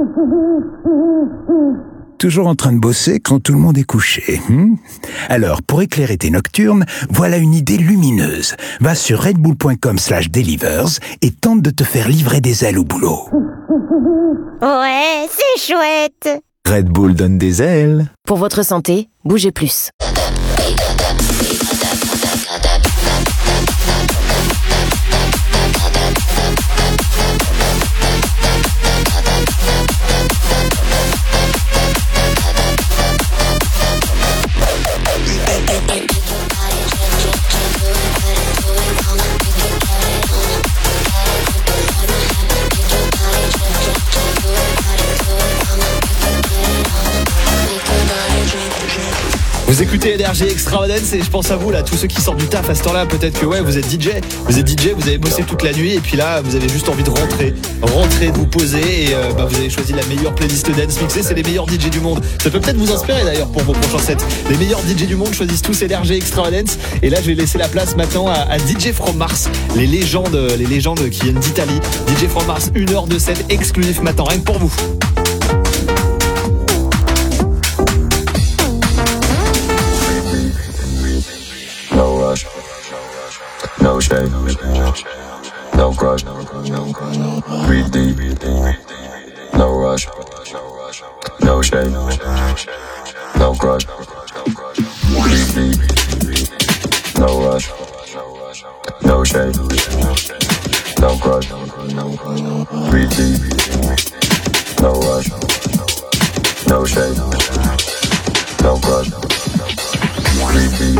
Toujours en train de bosser quand tout le monde est couché. Alors, pour éclairer tes nocturnes, voilà une idée lumineuse. Va sur redbull.com/delivers et tente de te faire livrer des ailes au boulot. Ouais, c'est chouette. Red Bull donne des ailes. Pour votre santé, bougez plus. Vous écoutez Énergie Extravagance et je pense à vous là, tous ceux qui sortent du taf à ce temps-là, peut-être que vous êtes DJ, vous avez bossé toute la nuit et puis là vous avez juste envie de rentrer, de vous poser et vous avez choisi la meilleure playlist dance mixée, c'est les meilleurs DJ du monde. Ça peut peut-être vous inspirer d'ailleurs pour vos prochains sets. Les meilleurs DJ du monde choisissent tous Énergie Extravagance et là je vais laisser la place maintenant à DJ From Mars, les légendes qui viennent d'Italie. DJ From Mars, 1 heure de set exclusif maintenant, rien que pour vous. No shade, no crush, breathe deep, no rush, no shade, no crush, breathe deep, no rush, no shade, no crush, breathe deep, no rush, no shade, no crush, breathe deep.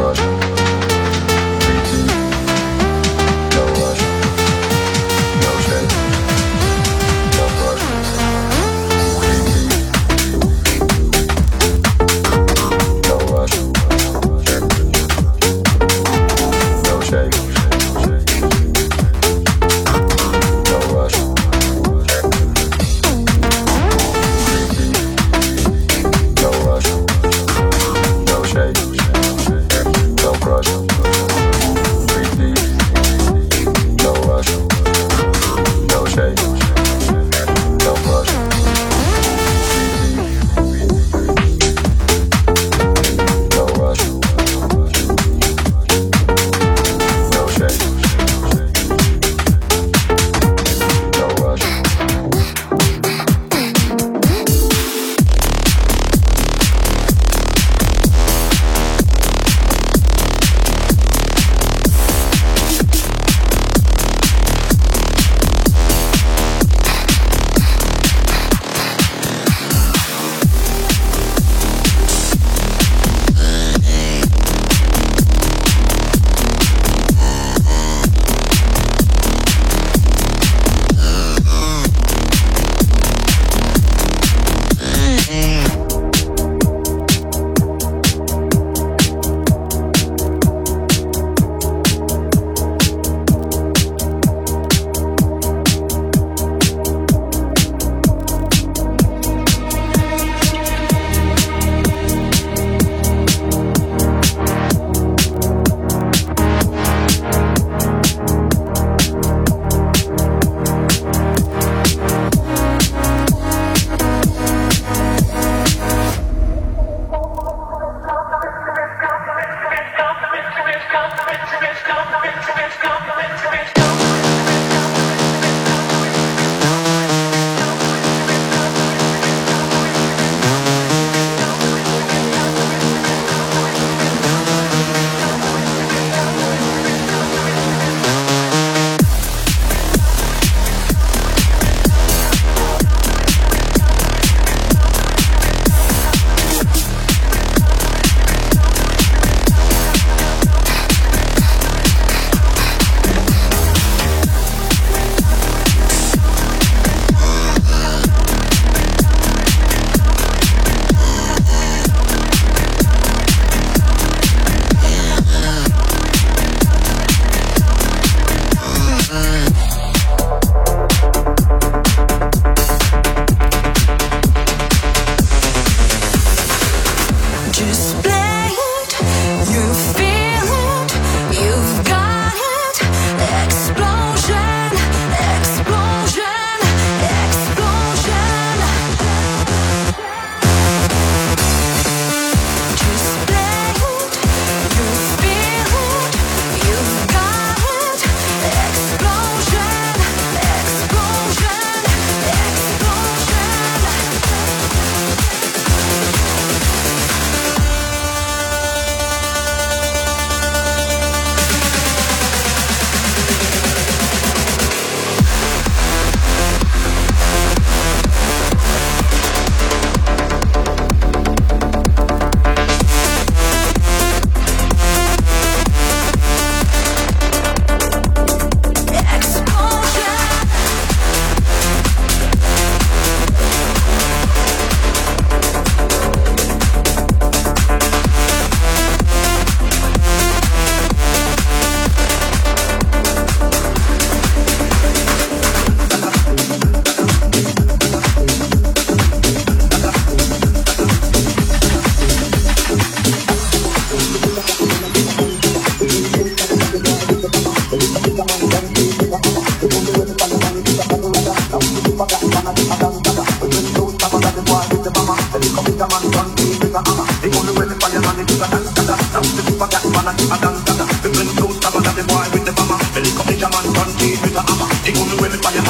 No shade.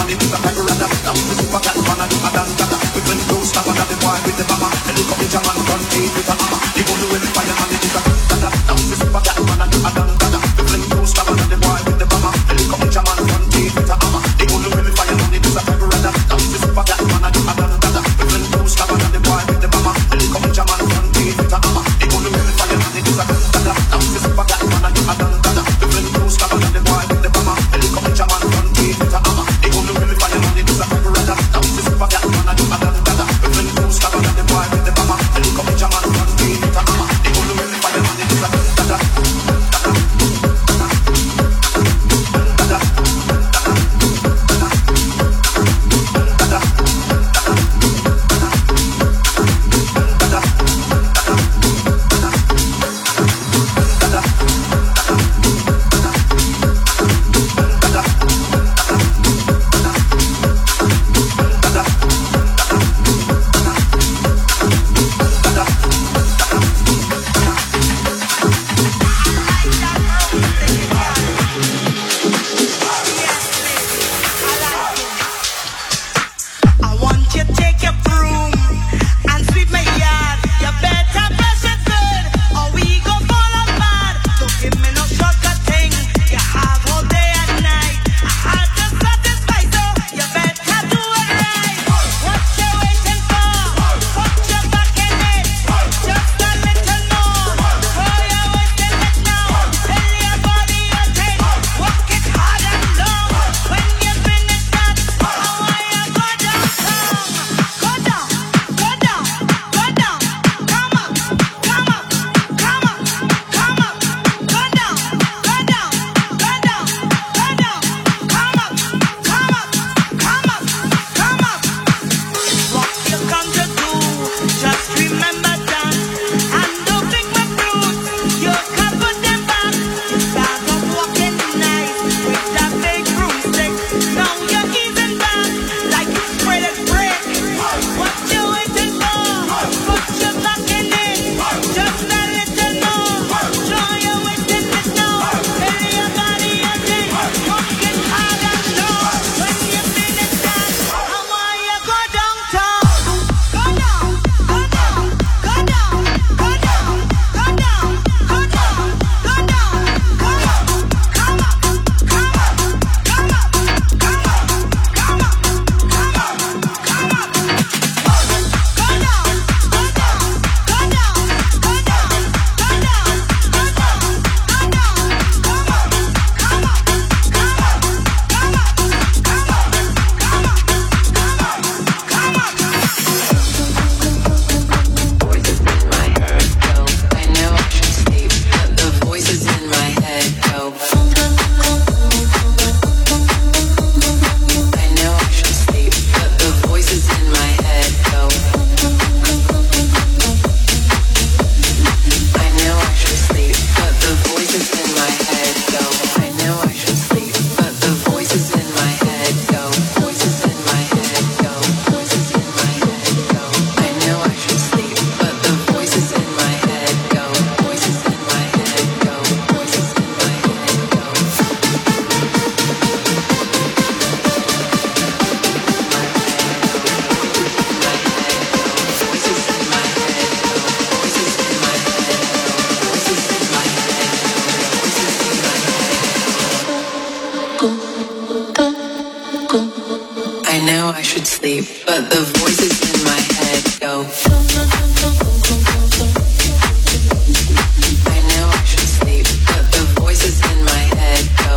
sleep, but the voices in my head go. I know I should sleep, but the voices in my head go.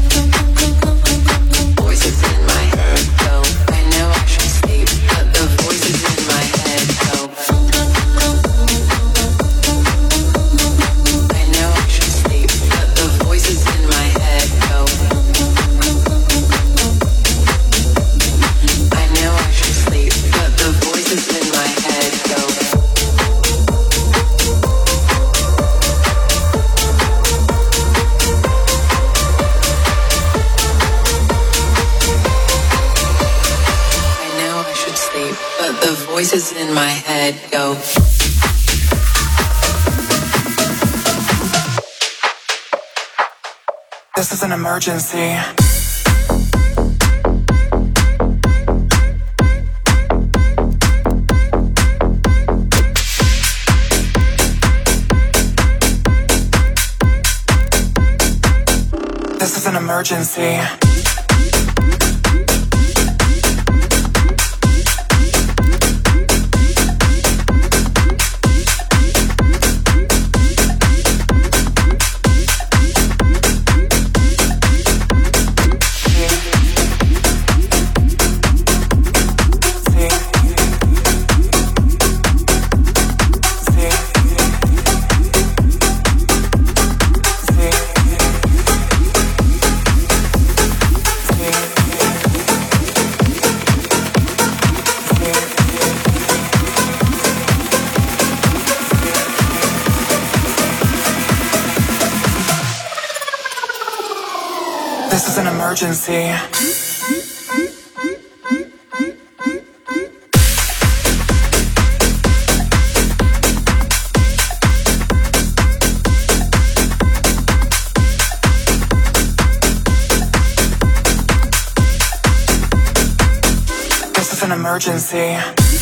Voices in my head go. I know I should sleep, but the voices in my head go. I know I should sleep, but the voices in my head go. I know I should sleep, but the voices in my head go. I know I should sleep, but the voices in my head go. This is an emergency. This is an emergency. This is an emergency. This is an emergency.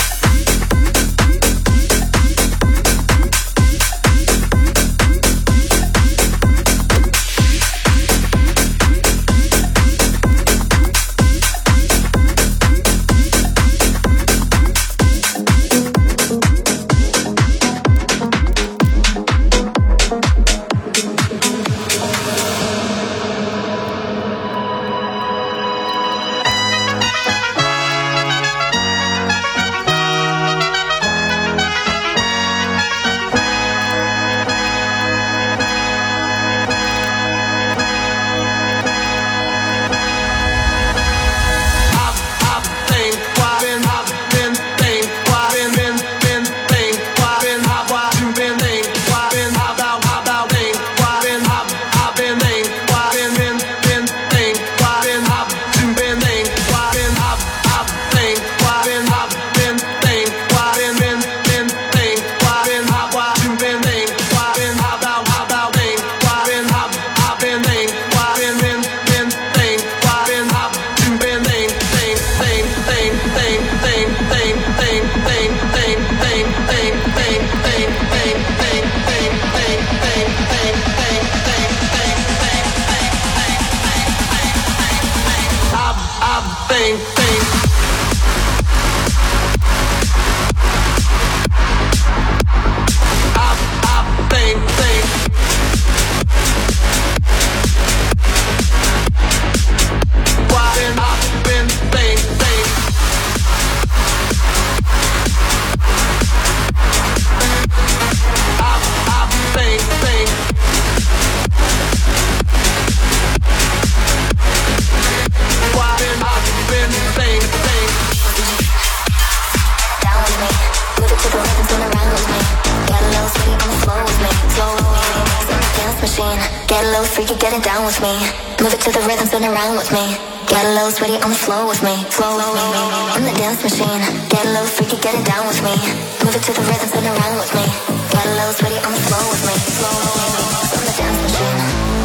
Get a little freaky, get it down with me. Move it to the rhythm, spin around with me. Get a little sweaty on the floor with me. Flow with me. I'm the dance machine. Get a little freaky, get it down with me. Move it to the rhythm, spin around with me. Get a little sweaty on the floor with me. Flow with me. I'm the dance machine.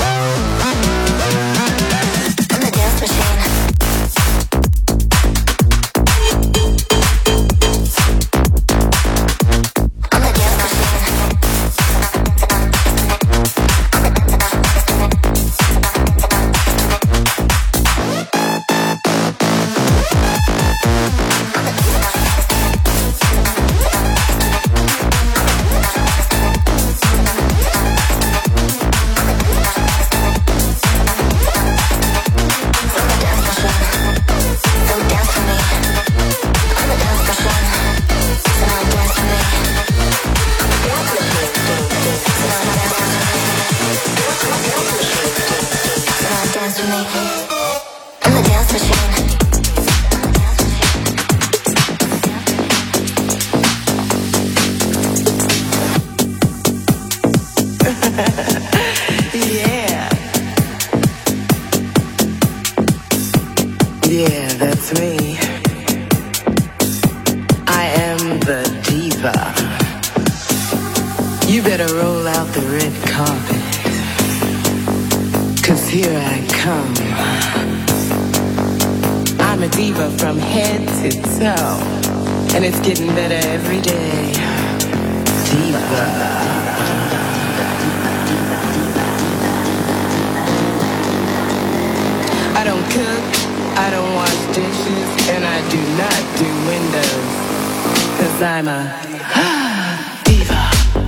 I'm the dance machine. And it's getting better every day. Diva. I don't cook, I don't wash dishes, and I do not do windows. 'Cause I'm a diva.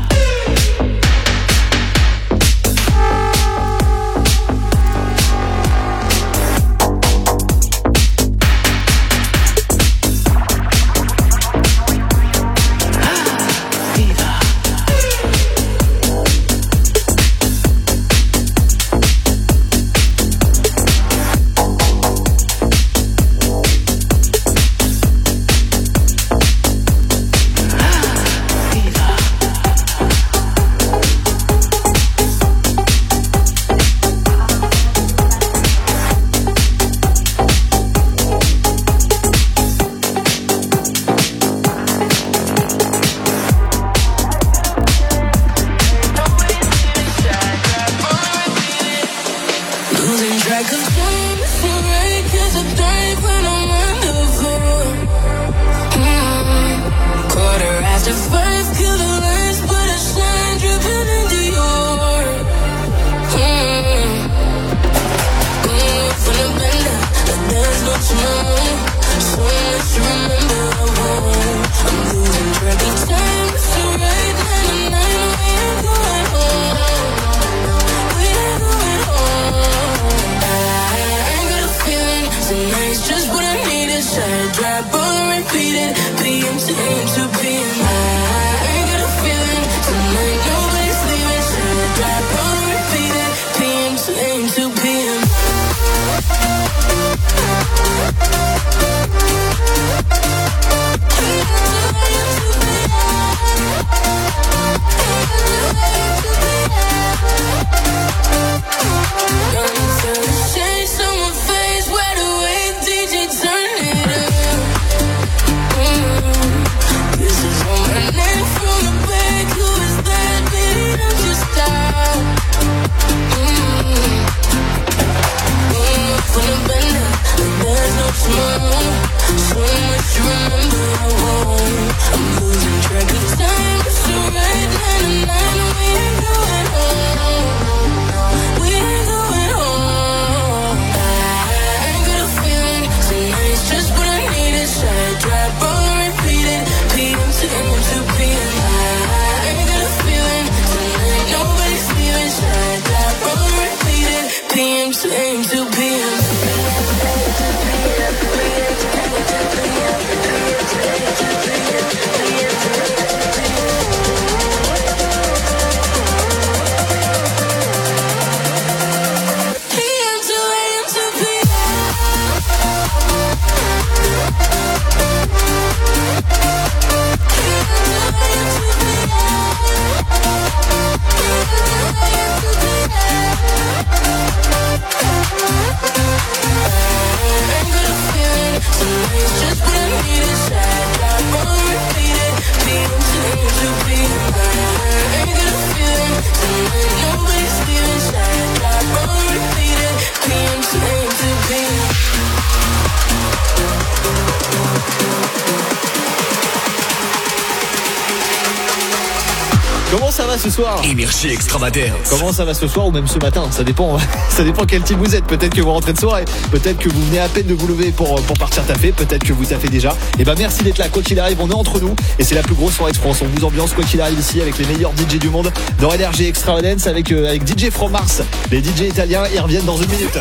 Comment ça va ce soir? Énergie Extravagance. Comment ça va ce soir ou même ce matin? Ça dépend quel type vous êtes. Peut-être que vous rentrez de soirée, peut-être que vous venez à peine de vous lever pour partir taffer, peut-être que vous taffez déjà. Et ben merci d'être là, quoi qu'il arrive, on est entre nous et c'est la plus grosse soirée de France. On vous ambiance quoi qu'il arrive ici avec les meilleurs DJ du monde dans Énergie Extravagance avec DJ From Mars. Les DJ italiens, ils reviennent dans une minute.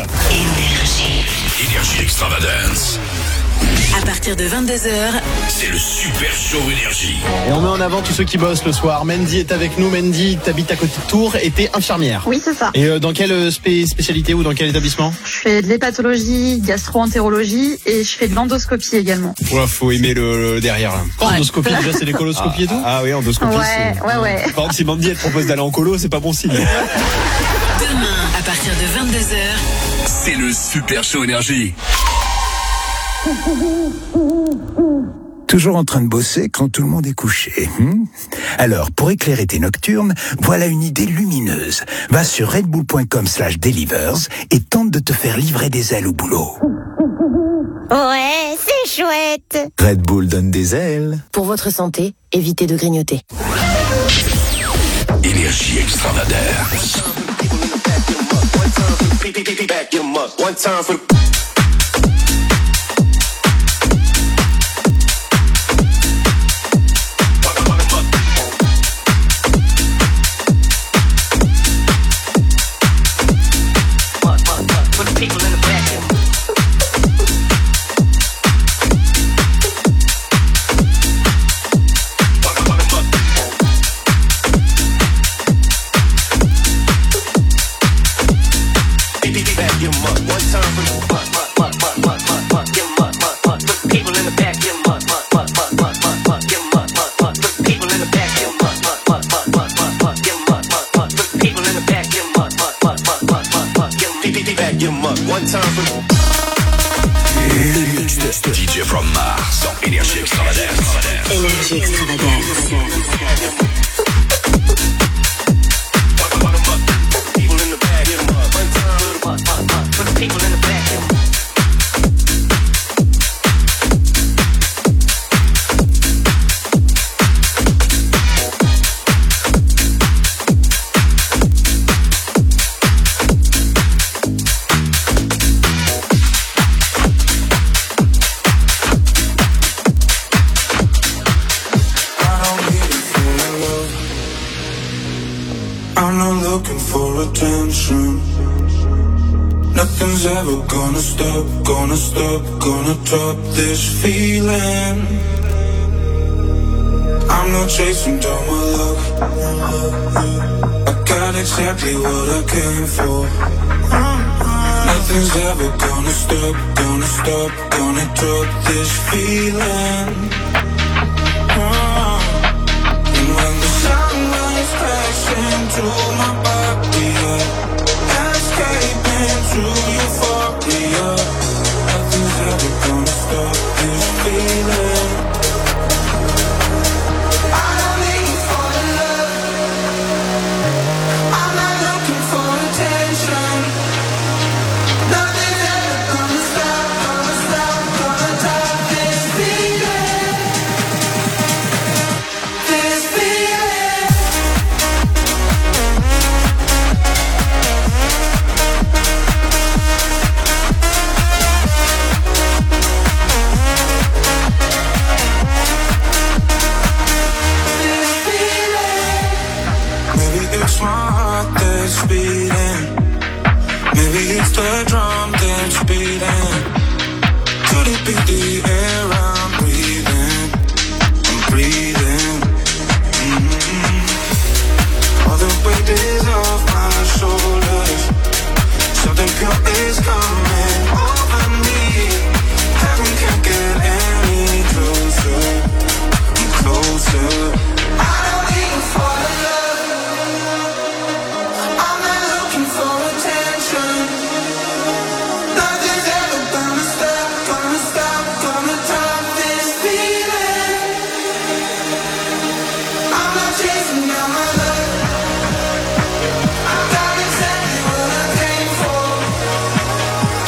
Énergie Extravagance. À partir de 22h, c'est le super show Énergie. Et on met en avant tous ceux qui bossent le soir. Mandy est avec nous. Mandy, t'habites à côté de Tours et t'es infirmière. Oui, c'est ça. Et dans quelle spécialité ou dans quel établissement? Je fais de l'hépatologie, gastro-entérologie et je fais de l'endoscopie également. Ouais, faut aimer le derrière là. Ouais. Endoscopie déjà, c'est les coloscopies et tout? Ah oui, endoscopie. Ouais. Par exemple, si Mandy elle te propose d'aller en colo, c'est pas bon signe. demain, à partir de 22h, c'est le super show Énergie. Toujours en train de bosser quand tout le monde est couché. Alors, pour éclairer tes nocturnes, voilà une idée lumineuse. Va sur redbull.com/delivers et tente de te faire livrer des ailes au boulot. Ouais, c'est chouette. Red Bull donne des ailes. Pour votre santé, évitez de grignoter. Énergie Extravagance. Back your mug. One time for DJ from Mars dans Énergie Extravagance. Énergie Extravagance. Nothing's ever gonna stop, gonna drop this feeling. I'm not chasing down my luck. I got exactly what I came for. Nothing's ever gonna stop, gonna drop this feeling. And when the sun rays crashing through my body, escaping through euphoria, nothing's ever gonna stop this feeling. I don't need you for the love, I'm not looking for attention. Nothing's ever gonna stop, gonna top this feeling. This feeling. It's my heart that's beating. Maybe it's the drum that's beating. Could it be the air I'm breathing? I'm breathing. All the weight is off my shoulders. Something pure is coming over me. Heaven can't get any closer. I'm closer. I don't need you for the love, I'm not looking for attention. Nothing's ever gonna stop, gonna top this feeling. I'm not chasing down my love, I got exactly what I came for.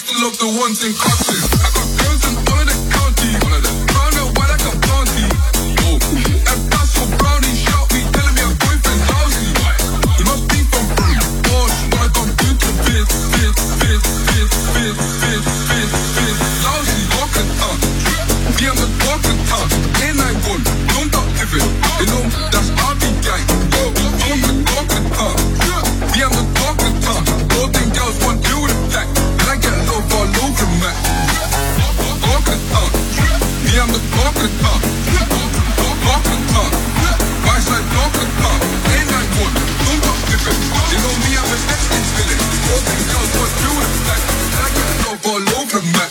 still love the ones in cotton. I got girls in all of the county. Round and wide like a bounty. Oh, and pass for brownie, shout me, telling me her boyfriend's lousy. You must be from oh, she wanna come do to fit. Lousy, walking town. Be on the walking town. Ain't I one? Don't talk living. You know, that's RB gang. Oh, I'm the walking town. Be on the walking town. All them girls want you with a black. And I get love all over me. Walking town. Be on the walking town. Walking town. Why side walking town? Ain't I one? Don't talk living. You know me, I'm an excellent feeling. All them girls want you with a black. And I get love all over me.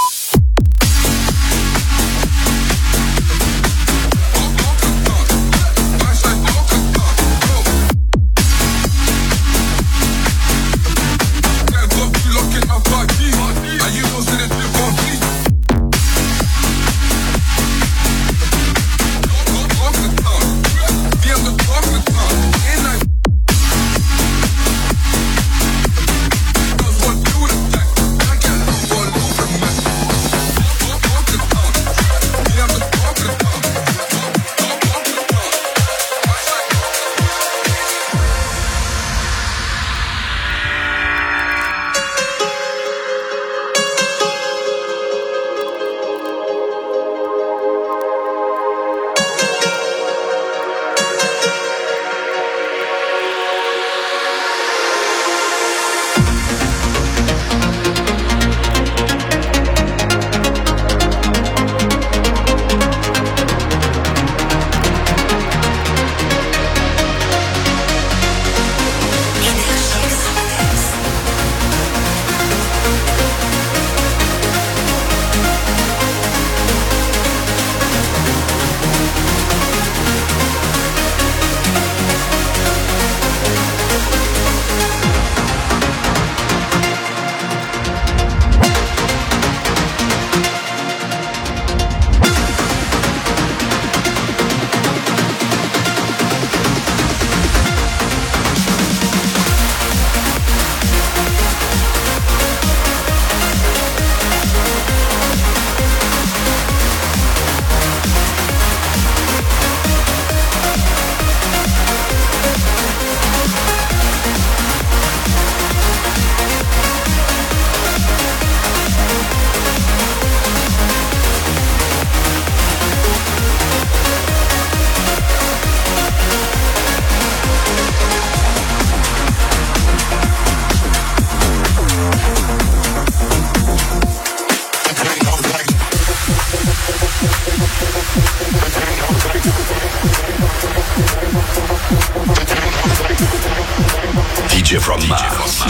DJ from Mars.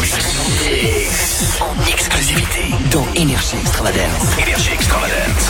Mix. En exclusivité dans Energy Extravagance. Energy Extravagance.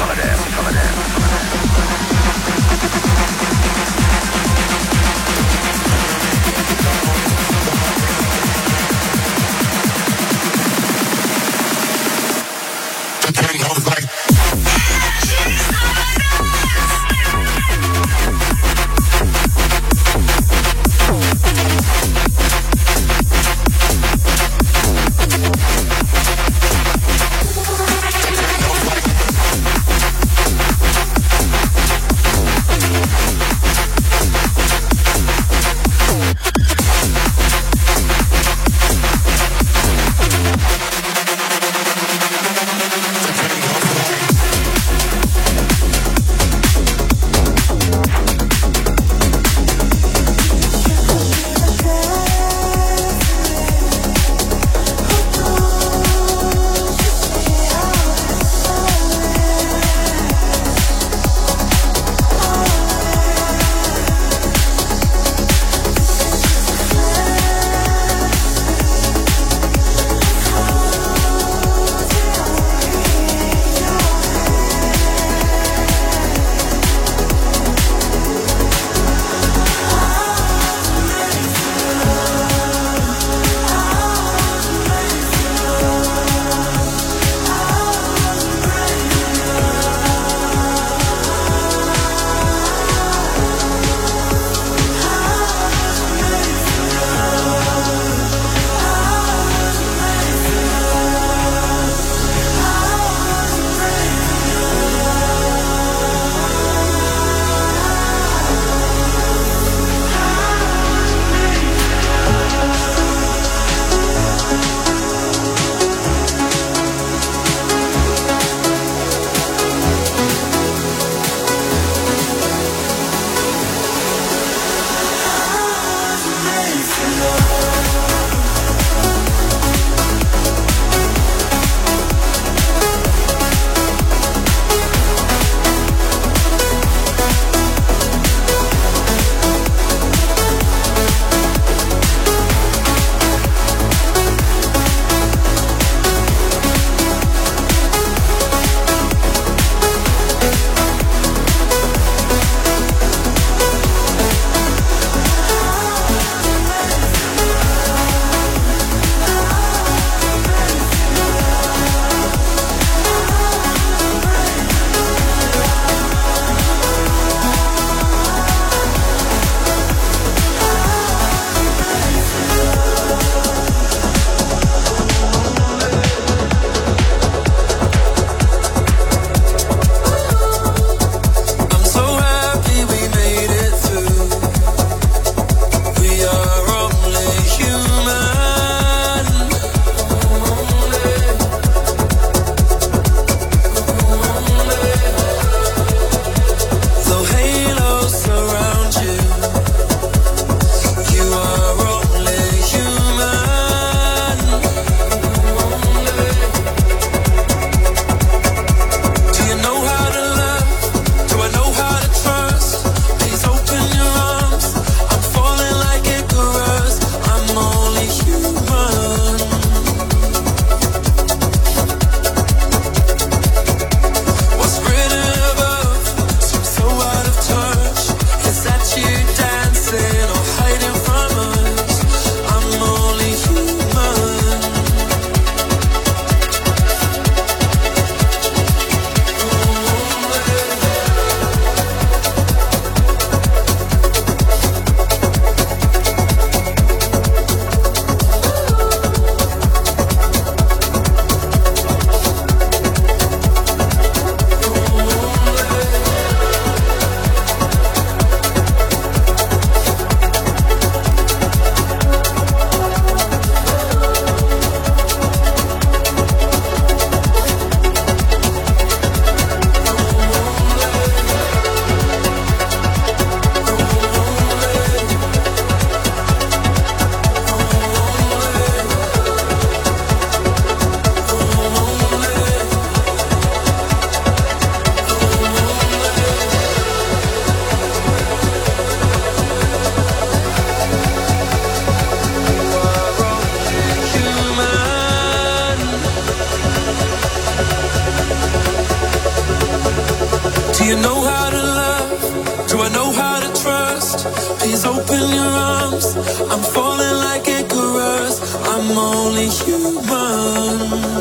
you know how to love? Do I know how to trust? Please open your arms. I'm falling like Icarus. I'm only human.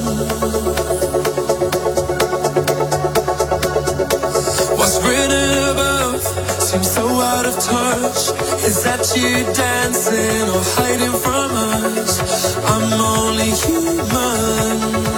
What's written above seems so out of touch. Is that you dancing or hiding from us? I'm only human.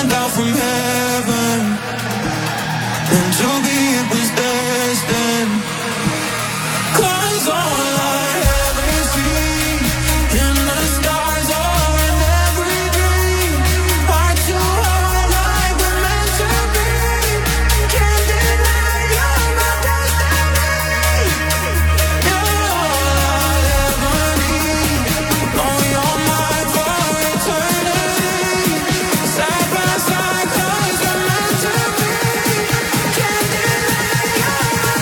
come down from heaven. And to be it was destined. 'Cause all I ever see in the stars are in every dream. Heart to heart like we're meant to be. Can't deny you're my destiny. You're all I'll ever need. Know you're mine for eternity. Side by side 'cause we're meant to be. Can't deny you're my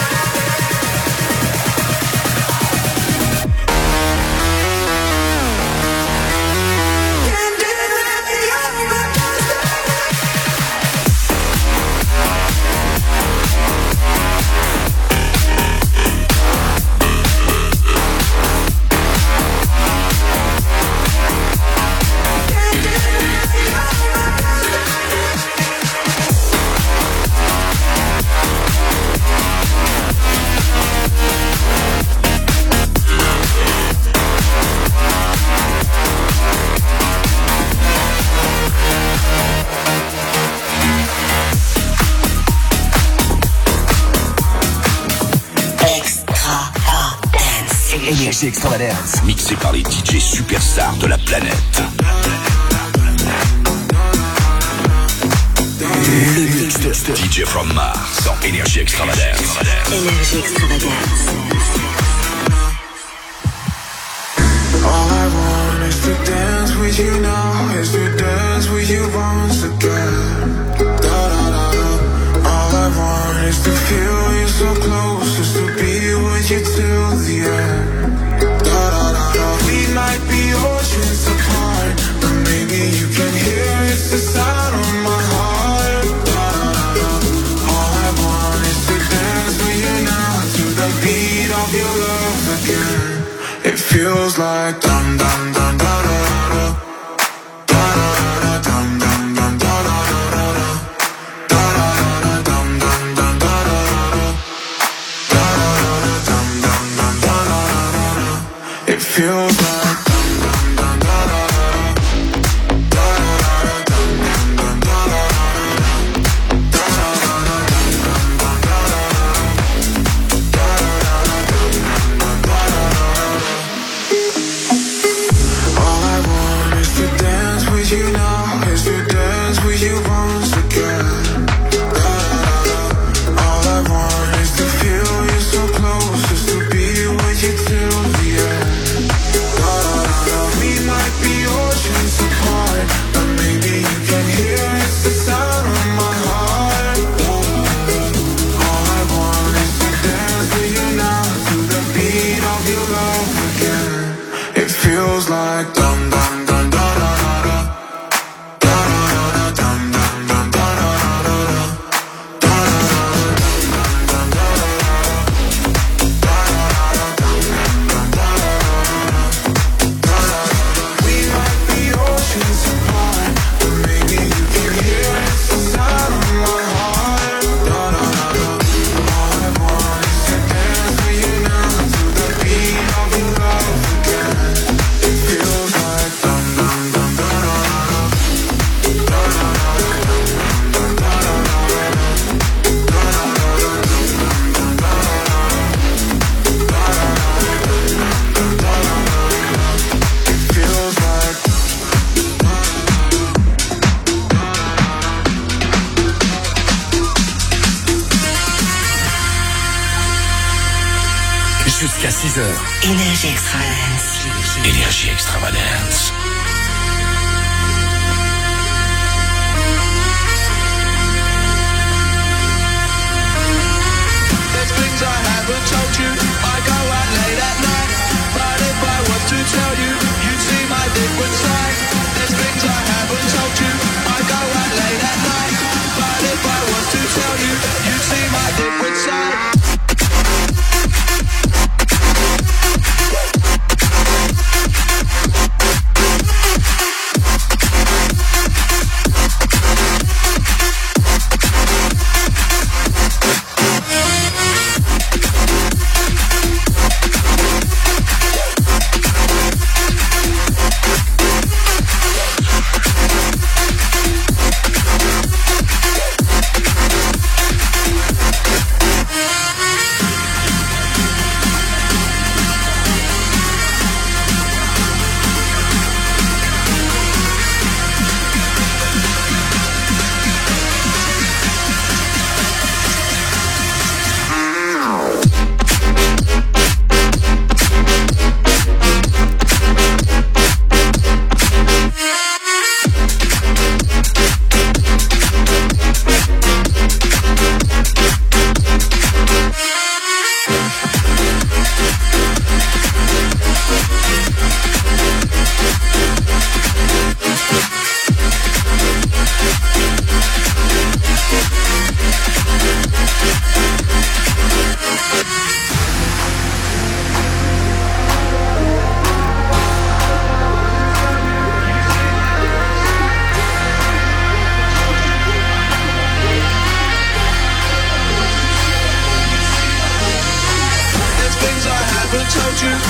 Énergie Extravagance, mixé par les DJ superstars de la planète. Le mix de DJ from Mars dans Énergie Extravagance. Énergie Extravagance. All I want is to dance with you now, is to dance with you once again. Da da da da. All I want is to feel you so close, is to be with you till the end. Da da da da. We might be oceans apart, but maybe you can hear it's the sound of my heart. Da da da da. All I want is to dance with you now, to the beat of your love again. It feels like dum dum dum da da da da da da dum dum dum da da da da da da dum dum dum da da da da dum dum dum da da da. It feels like dum dum dum da da da da dum dum dum da da da dum dum dum da da All I want is to dance with you now, is to dance with you once again. Da, da, da. All I want is to feel you so close, is to be with you till the end. Da, da, da. We might be oceans apart, but maybe you can hear it's the sound of my heart. Da, da, da. All I want is to dance with you now, to the beat of your love again. It feels like dum dum dum da da da da da da dum dum dum da da da da da dum dum da da. We might be oceans apart, but maybe you can hear it's the sound of my heart. Da da da. All I want is to dance with you now, to the beat of your love again. It feels like dum dum dum da da da da dum da da It feels like Jusqu'à 6h. Énergie Extravagance. Énergie Extravagance. there's things I haven't told you. I go out late at night, but if I was to tell you, you'd see my different side. There's things I haven't told you. I go out late at night, but if I was to tell you, you'd see my different side.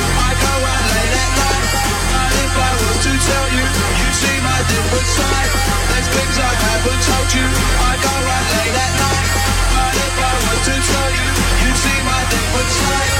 I go out late at night. And if I was to tell you, you'd see my different side. There's things I haven't told you. I go out late at night. And if I was to tell you, you'd see my different side.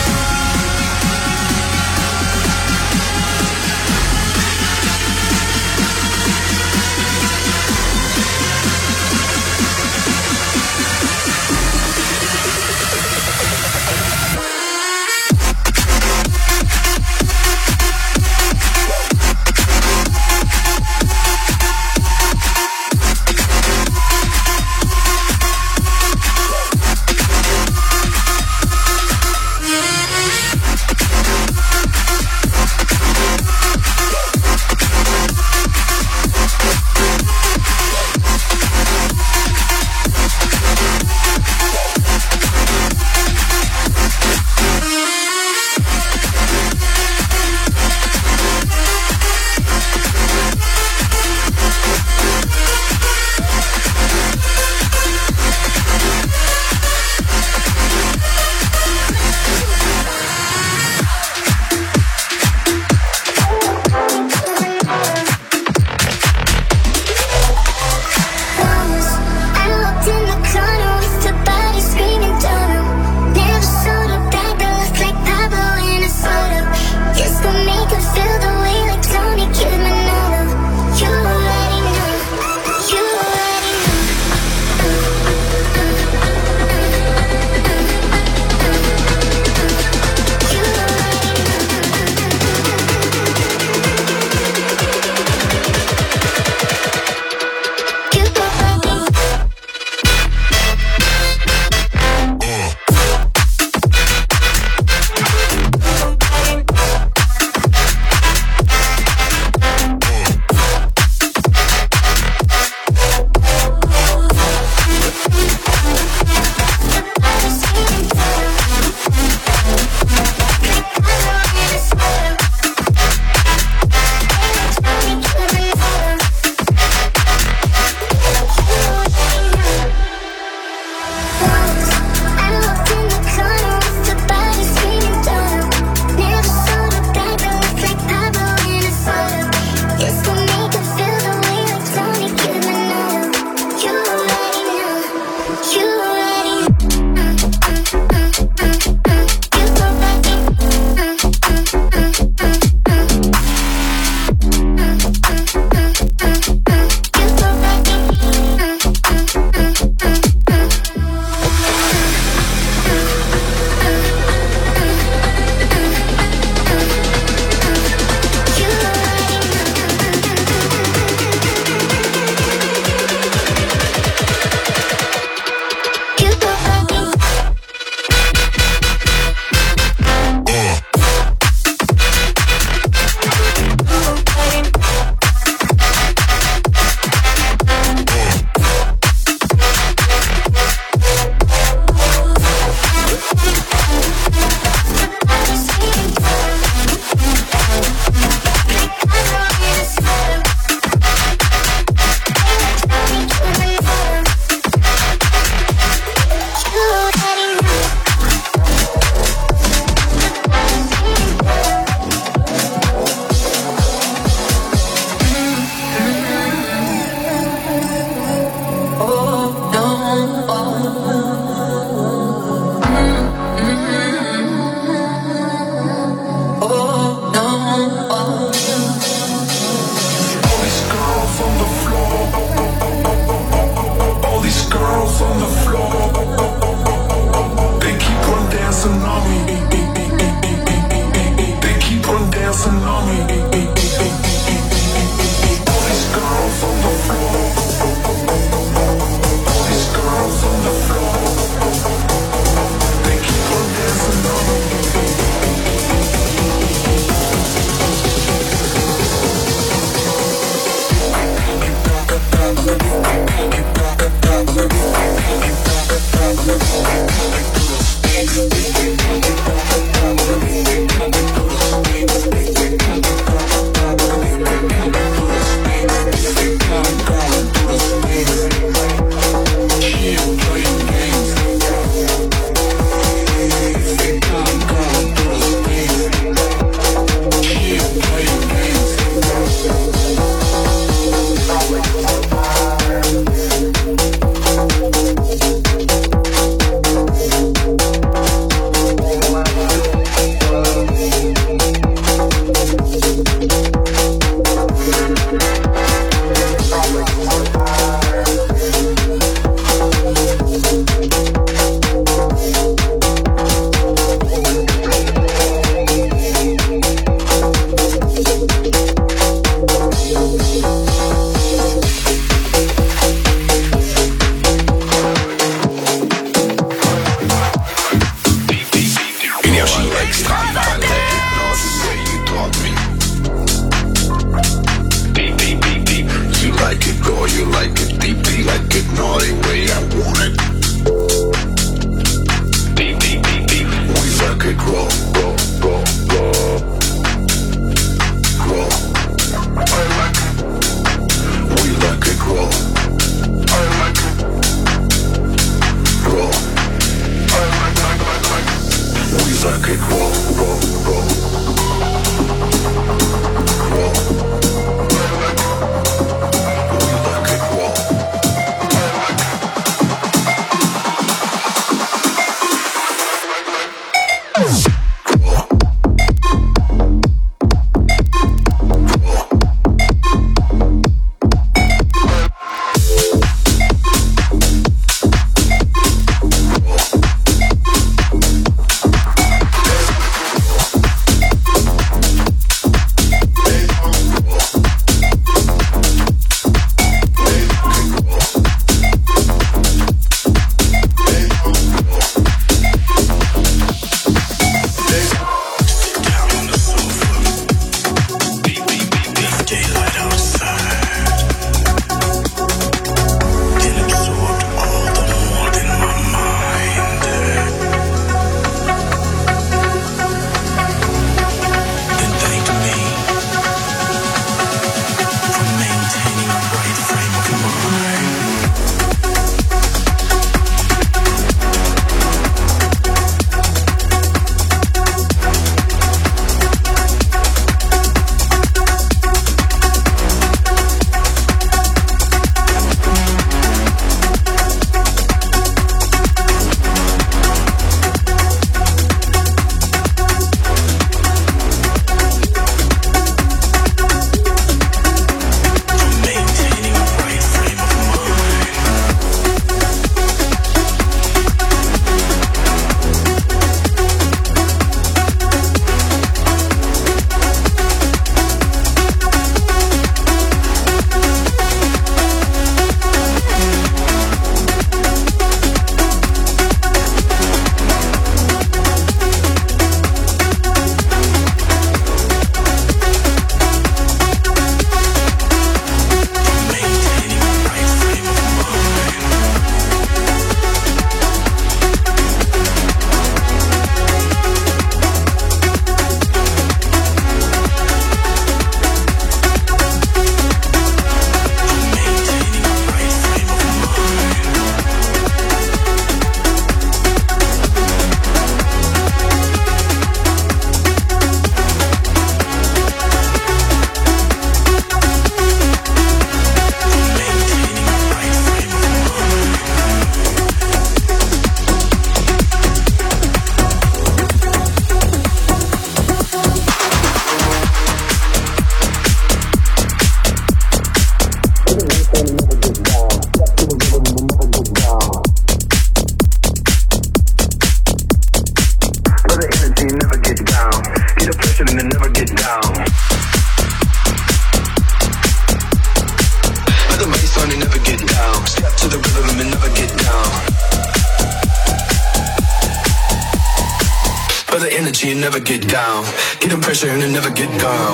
energy and never get down. Get the pressure and it never get down.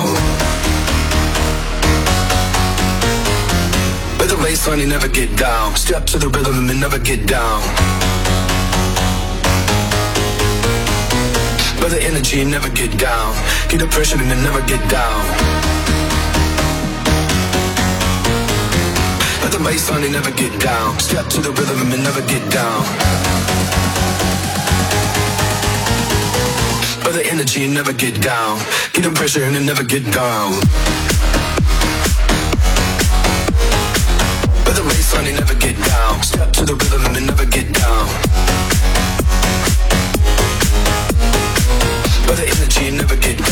With the baseline and never get down. Step to the rhythm and never get down. With the energy and never get down. Get the pressure and it never get down. Let the baseline and never get down. Step to the rhythm and never get down. But the energy and never get down. Get the pressure and then never get down. But the baseline and never get down. Step to the rhythm and then never get down. But the energy and never get down.